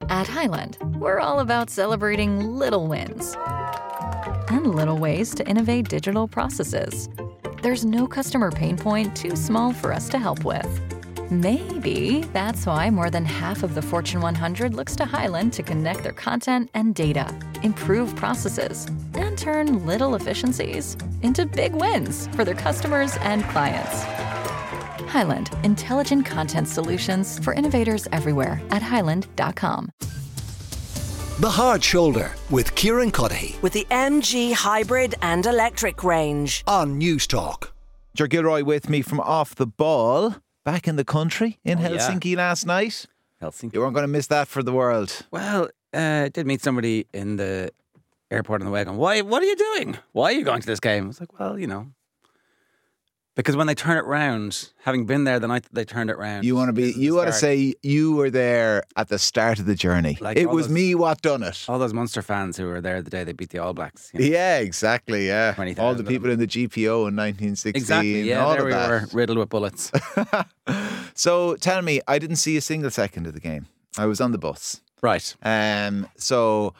At Highland, we're all about celebrating little wins and little ways to innovate digital processes. There's no customer pain point too small for us to help with. Maybe that's why more than half of the Fortune 100 looks to Highland to connect their content and data, improve processes, and turn little efficiencies into big wins for their customers and clients. Highland, intelligent content solutions for innovators everywhere at highland.com. The Hard Shoulder with Kieran Cuddihy With the MG hybrid and electric range. on News Talk. Ger Gilroy with me from Off the Ball, back in the country in Helsinki last night. Helsinki. You weren't going to miss that for the world. Well, I did meet somebody in the airport on the way going, What are you doing? Why are you going to this game? I was like, well, because when they turn it round, having been there the night that they turned it round. You want to say you were there at the start of the journey. Like it all was those- me what done it. All those Munster fans who were there the day they beat the All Blacks. Yeah, exactly, yeah. 20,000 All the of people in the GPO in 1916. Exactly, yeah, all there of we that. were, riddled with bullets. So tell me, I didn't see a single second of the game. I was on the bus. Right. So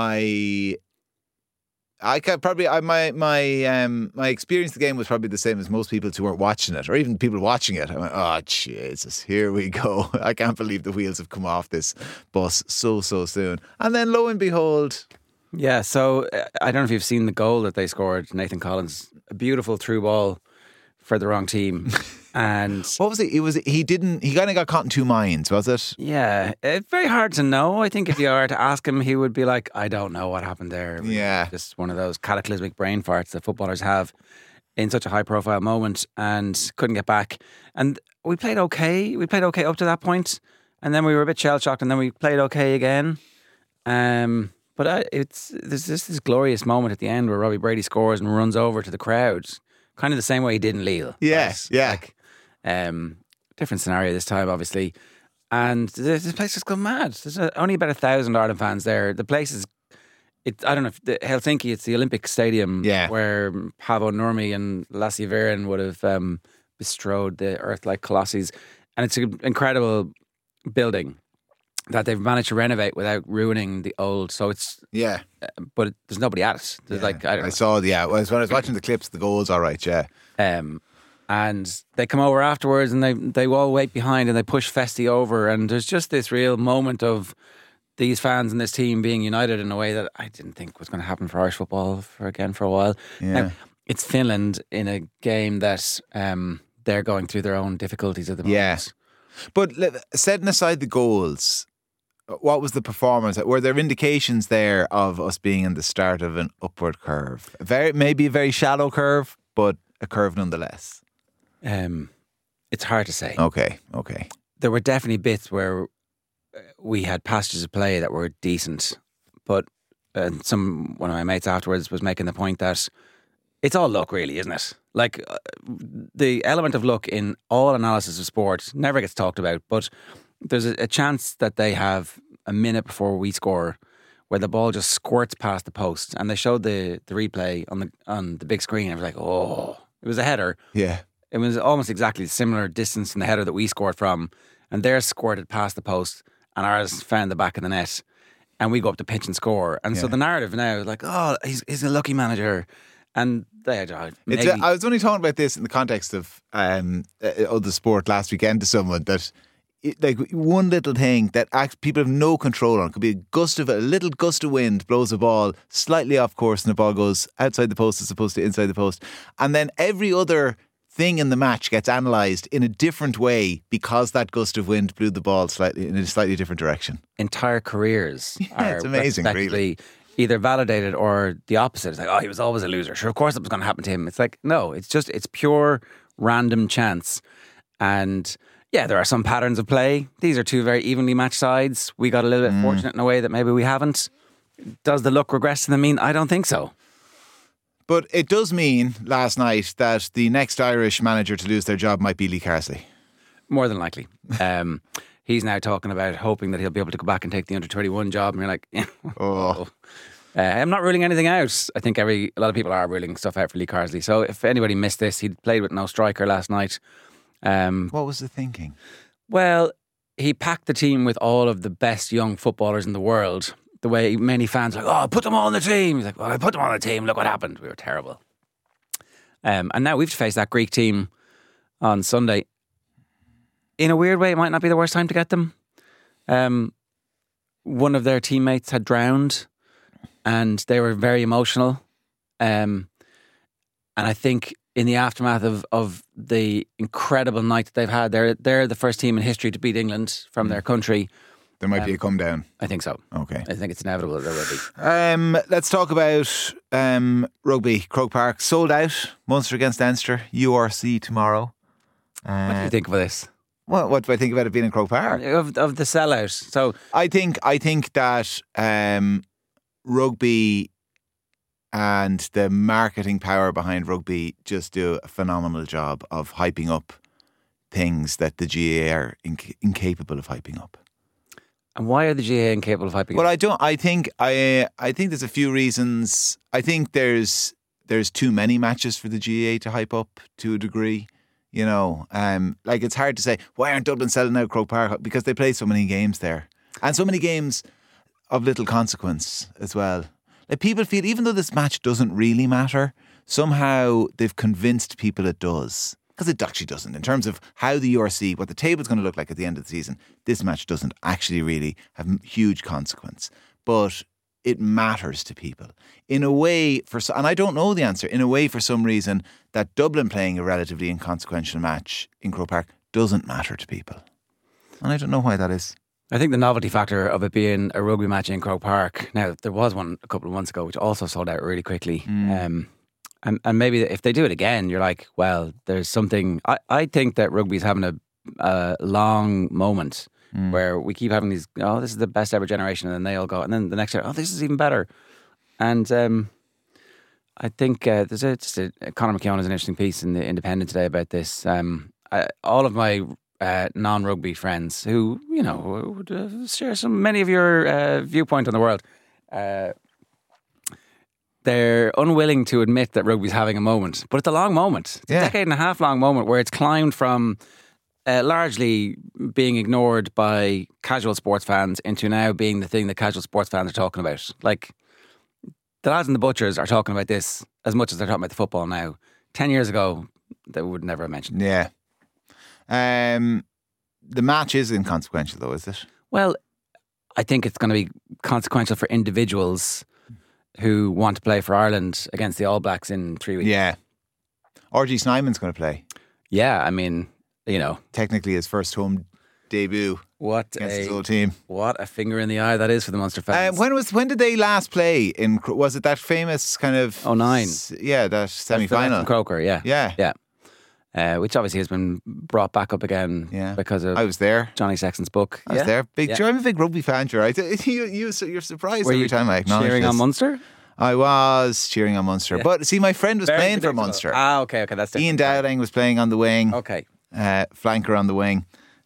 I could probably my experience of the game was probably the same as most people who weren't watching it, or even people watching it. I went, oh Jesus, here we go! I can't believe the wheels have come off this bus so soon. And then lo and behold, Yeah, so I don't know if you've seen the goal that they scored, Nathan Collins. A beautiful through ball for the wrong team. And what was it? He kind of got caught in two minds, was it? yeah, it's very hard to know. I think if you were to ask him, he would be like, I don't know what happened there. Yeah. Just one of those cataclysmic brain farts that footballers have in such a high profile moment and couldn't get back. And we played okay. We played okay up to that point. And then we were a bit shell shocked and then we played okay again. But there's this glorious moment at the end where Robbie Brady scores and runs over to the crowd. Kind of the same way he did in Lille. Yeah, yeah. Different scenario this time, obviously. And this place has gone mad. There's only about 1,000 Ireland fans there. The place is, I don't know, Helsinki, it's the Olympic Stadium where Paavo Nurmi and Lassi Viren would have bestrode the earth like colossus. And it's an incredible building that they've managed to renovate without ruining the old. So it's, but there's nobody at it. There's I don't know. I saw, when I was watching the clips, the goal's all right, yeah. And they come over afterwards and they all wait behind and they push Festi over. And there's just this real moment of these fans and this team being united in a way that I didn't think was going to happen for Irish football for a while. Yeah. Now, it's Finland in a game that they're going through their own difficulties at the moment. Yeah. But setting aside the goals, what was the performance? Were there indications there of us being in the start of an upward curve? Maybe a very shallow curve, but a curve nonetheless. It's hard to say. Okay. There were definitely bits where we had passages of play that were decent, but one of my mates afterwards was making the point that it's all luck, really, isn't it? Like the element of luck in all analysis of sport never gets talked about, but there's a chance that they have a minute before we score where the ball just squirts past the post, and they showed the replay on the big screen. I was like, oh, it was a header. Yeah. It was almost exactly the similar distance in the header that we scored from, and theirs squirted past the post, and ours found the back of the net, and we go up the pitch and score. And so the narrative now is like, oh, he's a lucky manager, and I was only talking about this in the context of the sport last weekend to someone that. Like one little thing that people have no control on. It could be a little gust of wind blows a ball slightly off course and the ball goes outside the post as opposed to inside the post. And then every other thing in the match gets analysed in a different way because that gust of wind blew the ball in a slightly different direction. Entire careers are it's amazing, really. Either validated or the opposite. It's like, oh, he was always a loser. Sure, of course it was going to happen to him. It's like, no, it's pure random chance. And yeah, there are some patterns of play. These are two very evenly matched sides. We got a little bit fortunate in a way that maybe we haven't. Does the luck regress to the mean? I don't think so. But it does mean last night that the next Irish manager to lose their job might be Lee Carsley. More than likely. He's now talking about hoping that he'll be able to go back and take the under-21 job. And you're like, I'm not ruling anything out. I think a lot of people are ruling stuff out for Lee Carsley. So if anybody missed this, he played with no striker last night. What was the thinking? Well, he packed the team with all of the best young footballers in the world. The way many fans are like, put them all on the team. He's like, well, I put them on the team. Look what happened. We were terrible. And now we've faced that Greek team on Sunday. In a weird way, it might not be the worst time to get them. One of their teammates had drowned and they were very emotional. And I think in the aftermath of the incredible night that they've had, they're the first team in history to beat England from their country. There might be a come down. I think so. Okay. I think it's inevitable that there will be. Let's talk about rugby. Croke Park sold out. Munster against Leinster. URC tomorrow. What do you think of this? What do I think about it being in Croke Park? Of the sellout. So I think that rugby and the marketing power behind rugby just do a phenomenal job of hyping up things that the GAA are incapable of hyping up. And why are the GAA incapable of hyping Well, up? I think there's a few reasons. I think there's too many matches for the GAA to hype up to a degree. You know, like it's hard to say why aren't Dublin selling out Croke Park, because they play so many games there and so many games of little consequence as well. Like people feel even though this match doesn't really matter, somehow they've convinced people it does. Because it actually doesn't. In terms of how the URC, what the table's going to look like at the end of the season, this match doesn't actually really have huge consequence. But it matters to people. In a way, and I don't know the answer, in a way for some reason that Dublin playing a relatively inconsequential match in Croke Park doesn't matter to people. And I don't know why that is. I think the novelty factor of it being a rugby match in Croke Park. Now, there was one a couple of months ago which also sold out really quickly. And maybe if they do it again, you're like, well, there's something. I think that rugby's having a long moment where we keep having these, this is the best ever generation, and then they all go, and then the next year, this is even better. And I think Conor McKeown has an interesting piece in the Independent today about this. All of my non-rugby friends who, would share many of your viewpoint on the world, they're unwilling to admit that rugby's having a moment. But it's a long moment. It's a decade and a half long moment where it's climbed from largely being ignored by casual sports fans into now being the thing that casual sports fans are talking about. Like, the lads and the butchers are talking about this as much as they're talking about the football now. 10 years ago, they would never have mentioned it. Yeah. The match is inconsequential though, is it? Well, I think it's going to be consequential for individuals who want to play for Ireland against the All Blacks in 3 weeks. Yeah. RG Snyman's going to play. Yeah, I mean, technically his first home debut against his old team. What a finger in the eye that is for the Munster fans. When did they last play? Was it that famous kind of 09? Yeah, that semi-final. Croker, yeah. Yeah. Which obviously has been brought back up again because of I was there. Johnny Sexton's book. I was there. I'm a big rugby fan, right? You're surprised Were every time I acknowledge cheering this. on Munster? I was cheering on Munster. But see, my friend was playing for Munster. Ah, okay, that's different. Ian Dowling was playing on the wing. Okay. Flanker on the wing.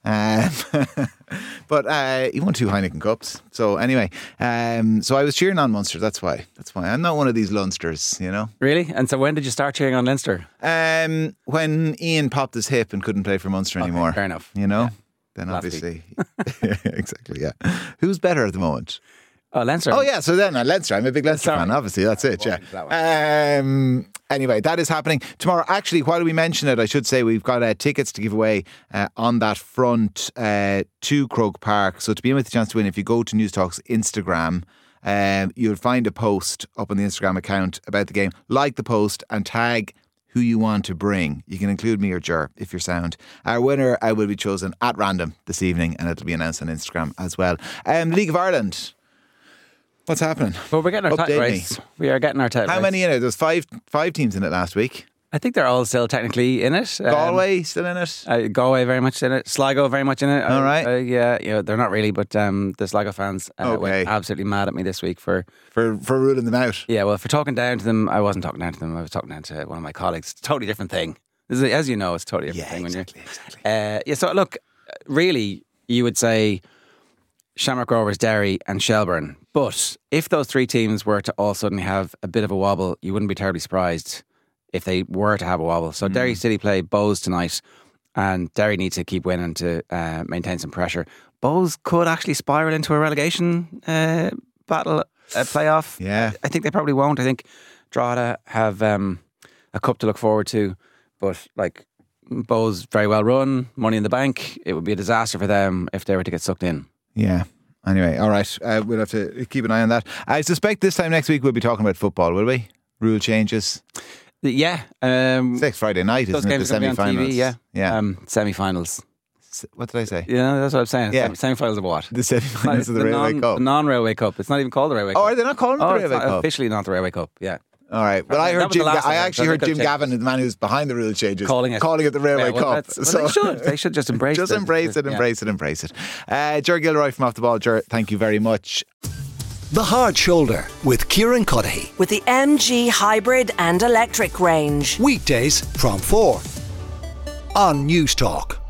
But he won 2 Heineken Cups. So anyway, so I was cheering on Munster. That's why. I'm not one of these Leinsters, Really? And so when did you start cheering on Leinster? When Ian popped his hip and couldn't play for Munster anymore. Fair enough. Then Last obviously. Exactly, yeah. Who's better at the moment? Oh, Leinster. Oh, yeah. So then Leinster. I'm a big Leinster fan, obviously. That's it, Anyway, that is happening tomorrow. Actually, while we mention it, I should say we've got tickets to give away on that front to Croke Park. So to be in with the chance to win, if you go to News Talk's Instagram, you'll find a post up on the Instagram account about the game. Like the post and tag who you want to bring. You can include me or Ger if you're sound. Our winner will be chosen at random this evening, and it'll be announced on Instagram as well. League of Ireland. What's happening? Well, we're getting our title race. We are getting our title race. How many in it? There's five teams in it last week. I think they're all still technically in it. Galway still in it? Galway very much in it. Sligo very much in it. All right. Yeah, they're not really, but the Sligo fans went absolutely mad at me this week for ruling them out. Yeah, well, for talking down to them. I wasn't talking down to them. I was talking down to one of my colleagues. It's a totally different thing. As you know, it's a totally different thing. Exactly. So look, really, you would say Shamrock Rovers, Derry and Shelbourne. But if those 3 teams were to all of a sudden have a bit of a wobble, you wouldn't be terribly surprised if they were to have a wobble. So Derry City play Bows tonight. and Derry need to keep winning to maintain some pressure. Bowes could actually spiral into a relegation battle, playoff. Yeah. I think they probably won't. I think Drogheda have a cup to look forward to, but like Bowes very well run, money in the bank. It would be a disaster for them if they were to get sucked in. Yeah. Anyway, all right. We'll have to keep an eye on that. I suspect this time next week we'll be talking about football, will we? Rule changes. Yeah. Next Friday night, isn't it? The semi-finals. Yeah. Semi-finals. What did I say? Yeah, that's what I'm saying. Yeah. Semi-finals of what? The semi-finals of the Railway Cup. The non-Railway Cup. It's not even called the Railway Cup. Oh, are they not calling it the Railway Cup? Officially not the Railway Cup, yeah. All right. Well, I actually heard Jim change. Gavin, the man who's behind the rule changes, calling it the Railway Cup. They should just embrace it. Embrace it. Ger Gilroy from Off the Ball. Ger, thank you very much. The Hard Shoulder with Kieran Cuddihy. With the MG hybrid and electric range. Weekdays from 4 on News Talk.